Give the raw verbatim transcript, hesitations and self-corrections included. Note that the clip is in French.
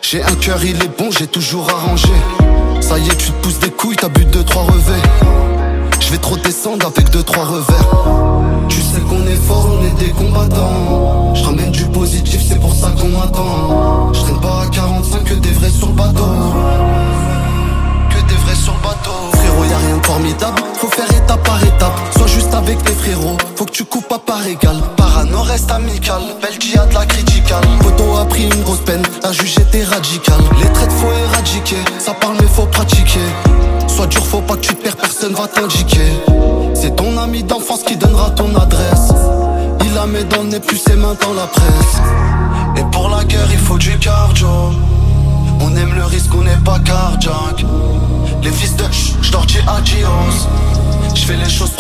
J'ai un cœur, il est bon, j'ai toujours arrangé. Ça y est, tu te pousses des couilles, t'as bu deux trois revers. Je vais trop descendre avec deux trois revers. Tu sais qu'on est fort, on est des combattants. Je ramène du positif, c'est pour ça qu'on m'attend. Je traîne pas à quarante-cinq, que des vrais sur le bateau. Que des vrais sur le bateau. Frérot, y'a rien de formidable, faut faire étape par étape. Sois juste avec tes frérots, faut que tu coupes à part égale. Parano reste amical, belle a de la critical. Poto a pris une grosse peine, la juge était radicale. Les traites faut éradiquer, ça parle mais faut pratiquer. Sois dur, faut pas que tu te perds, personne va t'indiquer. C'est ton ami d'enfance qui donnera ton adresse. Il la met dans le nez, plus ses mains dans la presse. Et pour la guerre il faut du cardio. On aime le risque, on n'est pas cardiaque. Les fils de ch, j'leur dis adios. J'fais les choses